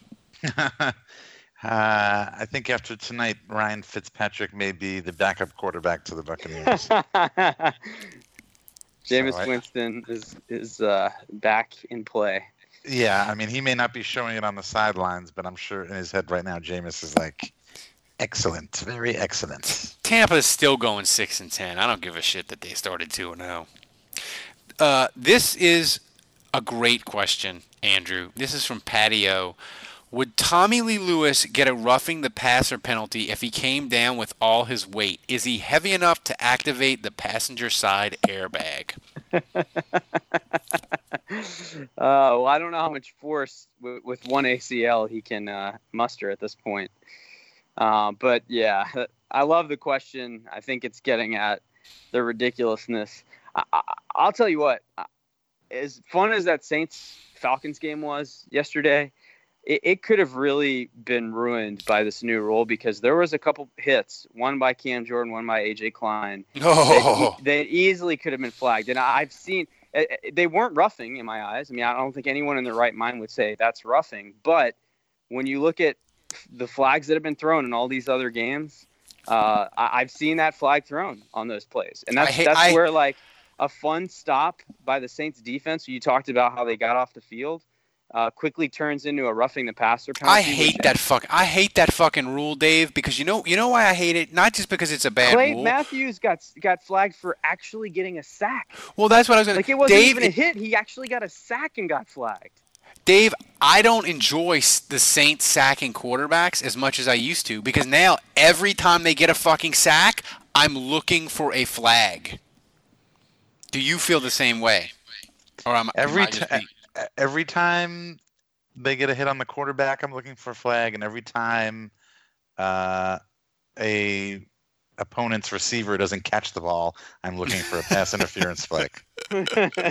I think after tonight, Ryan Fitzpatrick may be the backup quarterback to the Buccaneers. Jameis Winston is back in play. Yeah, I mean, he may not be showing it on the sidelines, but I'm sure in his head right now, Jameis is like, excellent, very excellent. Tampa's still going 6-10. I don't give a shit that they started 2-0. This is a great question, Andrew. This is from Patio. Would Tommy Lee Lewis get a roughing the passer penalty if he came down with all his weight? Is he heavy enough to activate the passenger side airbag? Well, I don't know how much force with one ACL he can muster at this point. But yeah, I love the question. I think it's getting at the ridiculousness. I'll tell you what, as fun as that Saints-Falcons game was yesterday, it could have really been ruined by this new rule, because there was a couple hits, one by Cam Jordan, one by A.J. Klein, that easily could have been flagged. And I've seen they weren't roughing in my eyes. I mean, I don't think anyone in their right mind would say that's roughing. But when you look at the flags that have been thrown in all these other games, I've seen that flag thrown on those plays. And that's where, like, a fun stop by the Saints defense, you talked about how they got off the field, quickly turns into a roughing the passer penalty. I hate that fucking rule, Dave, because you know why I hate it? Not just because it's a bad Clay rule. Matthews got flagged for actually getting a sack. Well, that's what I was going to... Like, it wasn't even a hit. He actually got a sack and got flagged. Dave, I don't enjoy the Saints sacking quarterbacks as much as I used to, because now every time they get a fucking sack, I'm looking for a flag. Do you feel the same way? Or every time they get a hit on the quarterback, I'm looking for a flag, and every time a opponent's receiver doesn't catch the ball, I'm looking for a pass interference flag. And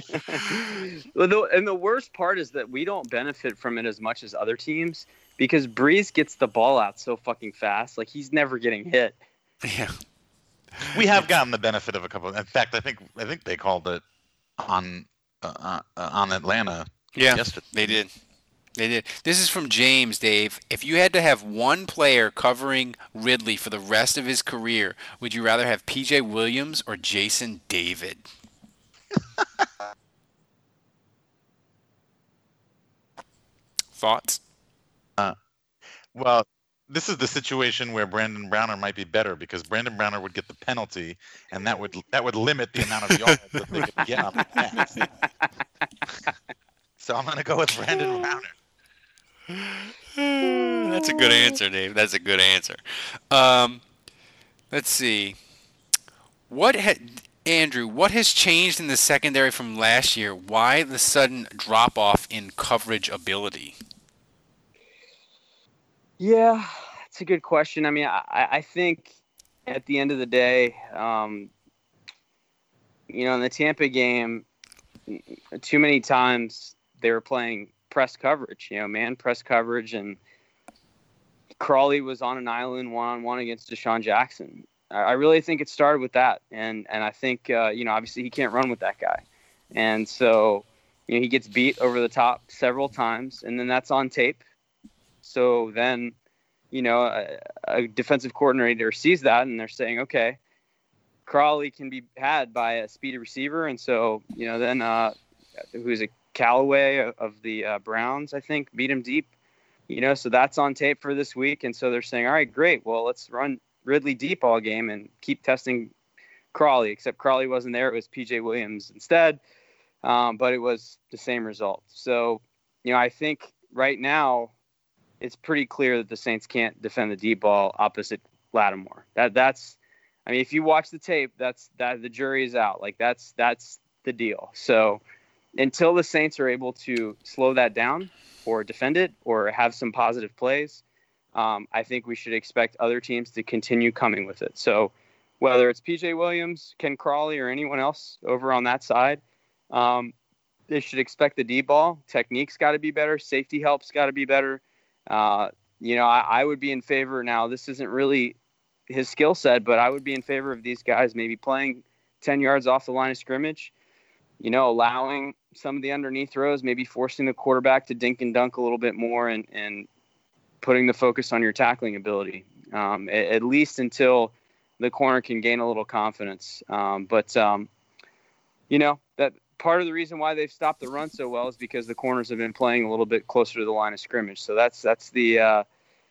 the worst part is that we don't benefit from it as much as other teams, because Breeze gets the ball out so fucking fast. Like, he's never getting hit. Yeah. We have gotten the benefit of a couple. In fact, I think they called it on Atlanta. Yeah, yesterday. They did. This is from James, Dave. If you had to have one player covering Ridley for the rest of his career, would you rather have P.J. Williams or Jason David? Thoughts? Well, this is the situation where Brandon Browner might be better, because Brandon Browner would get the penalty, and that would limit the amount of yards that they could get on the pass. So I'm going to go with Brandon Browner. That's a good answer, Dave. That's a good answer. Let's see. Andrew, what has changed in the secondary from last year? Why the sudden drop-off in coverage ability? Yeah, that's a good question. I mean, I think at the end of the day, in the Tampa game, too many times they were playing press coverage, man press coverage, and Crawley was on an island one-on-one against Deshaun Jackson. I really think it started with that, and I think obviously he can't run with that guy, and so he gets beat over the top several times, and then that's on tape. So then, a defensive coordinator sees that, and they're saying, okay, Crawley can be had by a speedy receiver, and so then who's a Callaway of the Browns, I think, beat him deep. So that's on tape for this week, and so they're saying, all right, great, well, let's run Ridley deep all game and keep testing Crawley, except Crawley wasn't there. It was P.J. Williams instead, but it was the same result. So, I think right now it's pretty clear that the Saints can't defend the deep ball opposite Lattimore. That's if you watch the tape, the jury is out. Like, that's the deal. So until the Saints are able to slow that down or defend it or have some positive plays, I think we should expect other teams to continue coming with it. So whether it's P.J. Williams, Ken Crawley, or anyone else over on that side, they should expect the deep ball. Technique's got to be better. Safety help's got to be better. I would be in favor now. This isn't really his skill set, but I would be in favor of these guys maybe playing 10 yards off the line of scrimmage, allowing some of the underneath throws, maybe forcing the quarterback to dink and dunk a little bit more, and putting the focus on your tackling ability, at least until the corner can gain a little confidence. That part of the reason why they've stopped the run so well is because the corners have been playing a little bit closer to the line of scrimmage. So that's the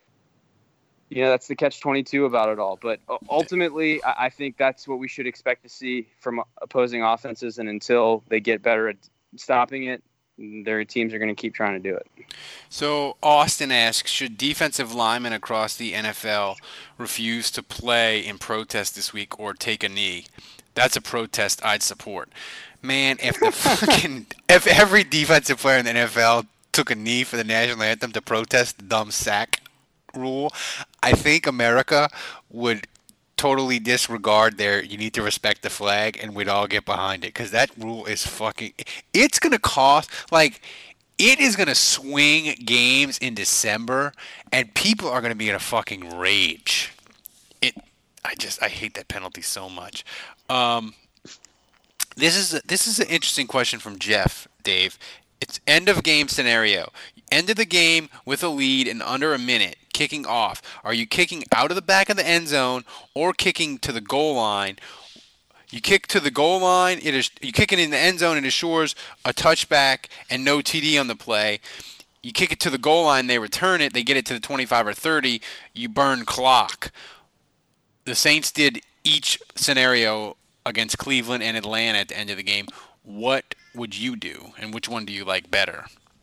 catch-22 about it all. But ultimately, I think that's what we should expect to see from opposing offenses. And until they get better at stopping it, their teams are going to keep trying to do it. So Austin asks, should defensive linemen across the NFL refuse to play in protest this week or take a knee? That's a protest I'd support. Man, if every defensive player in the NFL took a knee for the national anthem to protest the dumb sack rule, I think America would totally disregard you need to respect the flag, and we'd all get behind it, because that rule is it's going to cost, it is going to swing games in December, and people are going to be in a fucking rage. I hate that penalty so much. This is an interesting question from Jeff, Dave. It's end of game scenario. End of the game with a lead in under a minute, kicking off. Are you kicking out of the back of the end zone or kicking to the goal line? You kick to the goal line, you kick it in the end zone, it assures a touchback and no TD on the play. You kick it to the goal line, they return it, they get it to the 25 or 30, you burn clock. The Saints did each scenario against Cleveland and Atlanta at the end of the game. What would you do, and which one do you like better?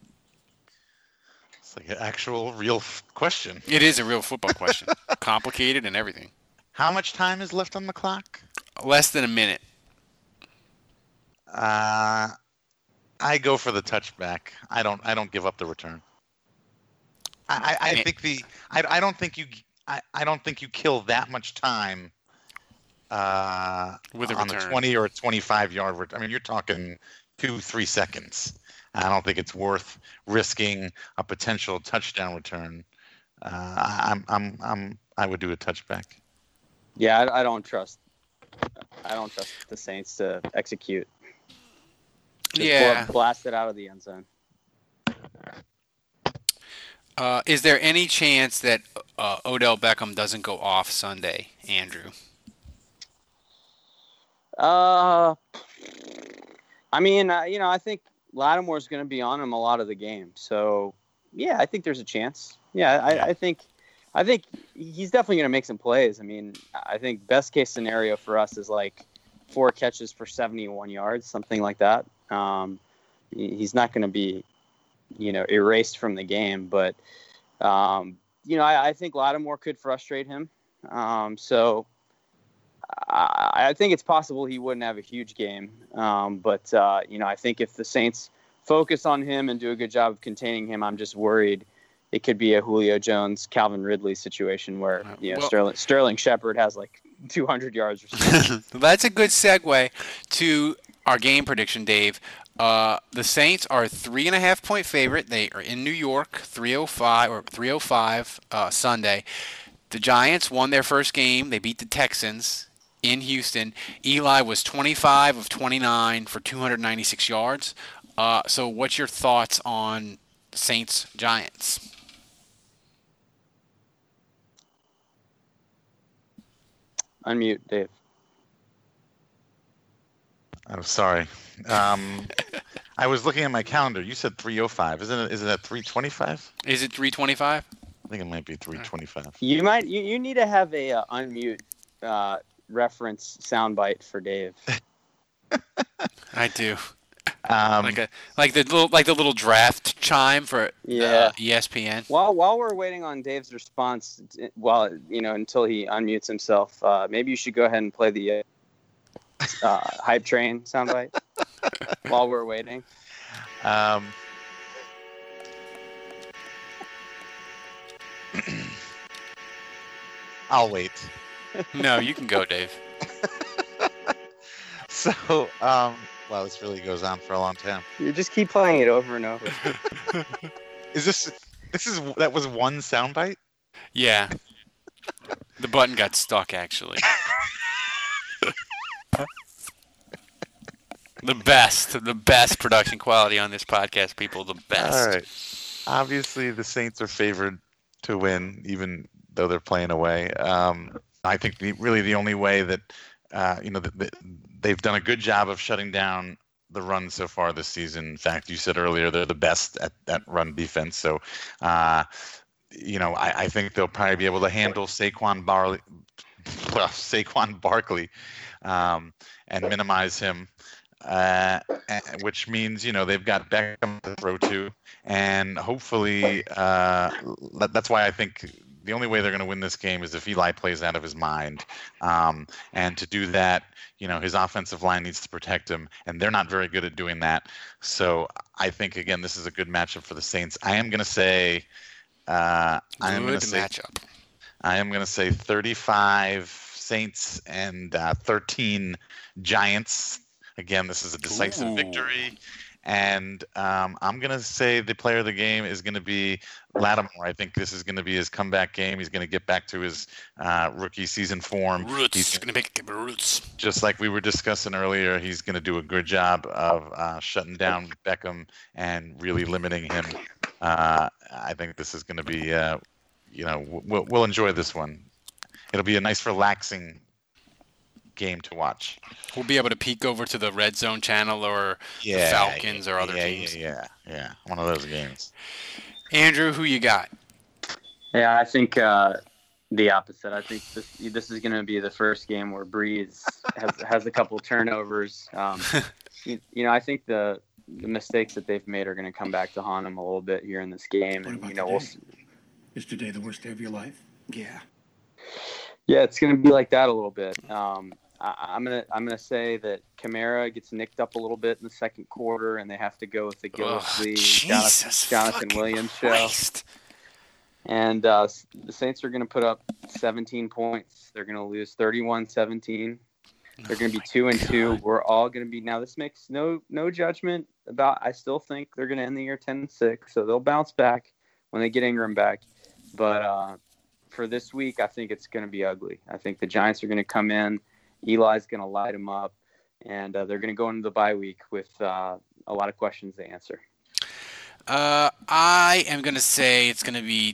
It's like an actual real question. It is a real football question. Complicated and everything. How much time is left on the clock? Less than a minute. I go for the touchback. I don't give up the return. I don't think you kill that much time With a on the return. 20 or 25 yard. I mean, you're talking 2-3 seconds. I don't think it's worth risking a potential touchdown return. I would do a touchback. Yeah, I don't trust the Saints to execute. Just blast it out of the end zone. Is there any chance that Odell Beckham doesn't go off Sunday, Andrew? I mean, I think Lattimore's going to be on him a lot of the game. So, yeah, I think there's a chance. Yeah, I think he's definitely going to make some plays. I mean, I think best case scenario for us is like 4 catches for 71 yards, something like that. He's not going to be, erased from the game, but I think Lattimore could frustrate him. So I think it's possible he wouldn't have a huge game. But I think if the Saints focus on him and do a good job of containing him, I'm just worried it could be a Julio Jones, Calvin Ridley situation where Sterling Shepard has like 200 yards or something. That's a good segue to our game prediction, Dave. The Saints are a 3.5-point favorite. They are in New York, 305 Sunday. The Giants won their first game. They beat the Texans in Houston. Eli was 25 of 29 for 296 yards. So what's your thoughts on Saints-Giants? Unmute, Dave. I'm sorry. I was looking at my calendar. You said 3:05. Is it at 3:25? Is it 3:25? I think it might be 3:25. You need to have a unmute reference soundbite for Dave. I do. Like the little draft chime for ESPN. While we're waiting on Dave's response, until he unmutes himself, maybe you should go ahead and play the hype train soundbite while we're waiting. I'll wait. No, you can go, Dave. So, wow, this really goes on for a long time. You just keep playing it over and over. That was one soundbite? Yeah. The button got stuck, actually. The best production quality on this podcast, people. The best. All right. Obviously, the Saints are favored to win, even though they're playing away. I think the only way that they've done a good job of shutting down the run so far this season. In fact, you said earlier they're the best at that run defense. So, I think they'll probably be able to handle Saquon Barkley, and minimize him. Which means they've got Beckham to throw to, and hopefully that's why I think the only way they're going to win this game is if Eli plays out of his mind, and to do that, his offensive line needs to protect him, and they're not very good at doing that. So I think again this is a good matchup for the Saints. I am going to say matchup. I am going to say 35 Saints and 13 Giants. Again, this is a decisive victory, And I'm going to say the player of the game is going to be Lattimore. I think this is going to be his comeback game. He's going to get back to his rookie season form. He's going to make roots. Just like we were discussing earlier, he's going to do a good job of shutting down Beckham and really limiting him. I think this is going to be, we'll enjoy this one. It'll be a nice, relaxing game to watch. We'll be able to peek over to the Red Zone channel or the Falcons or other teams. Yeah. One of those games. Andrew, who you got? Yeah, I think the opposite. I think this is going to be the first game where Breeze has a couple turnovers. I think the mistakes that they've made are going to come back to haunt them a little bit here in this game. And we'll see. Is today the worst day of your life? Yeah. Yeah, it's going to be like that a little bit. I'm gonna say that Kamara gets nicked up a little bit in the second quarter, and they have to go with the Gillislee, Jonathan Williams show. And the Saints are going to put up 17 points. They're going to lose 31-17. They're going to be 2-2. We're all going to be now. This makes no judgment about. I still think they're going to end the year 10-6, so they'll bounce back when they get Ingram back. But for this week, I think it's going to be ugly. I think the Giants are going to come in. Eli's going to light them up, and they're going to go into the bye week with a lot of questions to answer. I am going to say it's going to be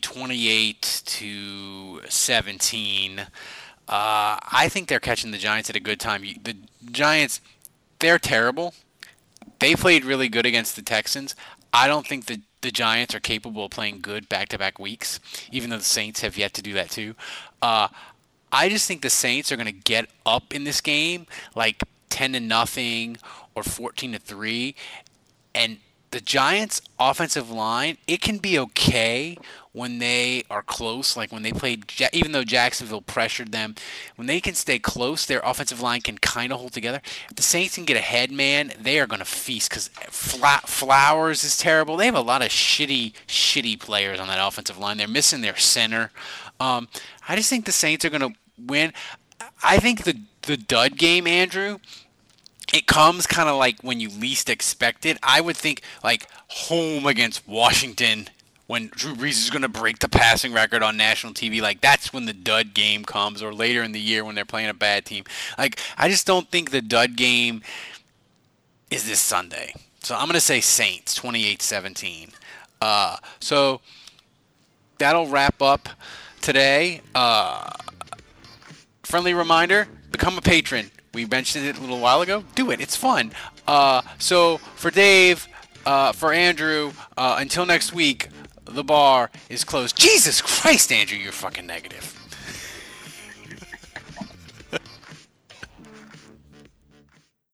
28-17. I think they're catching the Giants at a good time. The Giants, they're terrible. They played really good against the Texans. I don't think the Giants are capable of playing good back-to-back weeks, even though the Saints have yet to do that too. I just think the Saints are going to get up in this game like 10-0 or 14-3, and the Giants' offensive line, it can be okay when they are close, like when they played, even though Jacksonville pressured them, when they can stay close, their offensive line can kind of hold together. If the Saints can get ahead, man, they are going to feast because Flowers is terrible. They have a lot of shitty players on that offensive line. They're missing their center. I just think the Saints are going to win. I think the dud game, Andrew, it comes kind of like when you least expect it. I would think like home against Washington when Drew Brees is going to break the passing record on national TV. Like that's when the dud game comes, or later in the year when they're playing a bad team. Like I just don't think the dud game is this Sunday. So I'm going to say Saints 28-17. So that'll wrap up today. Friendly reminder, become a patron. We mentioned it a little while ago. Do it. It's fun. So for Dave, for Andrew, until next week, the bar is closed. Jesus Christ, Andrew, you're fucking negative.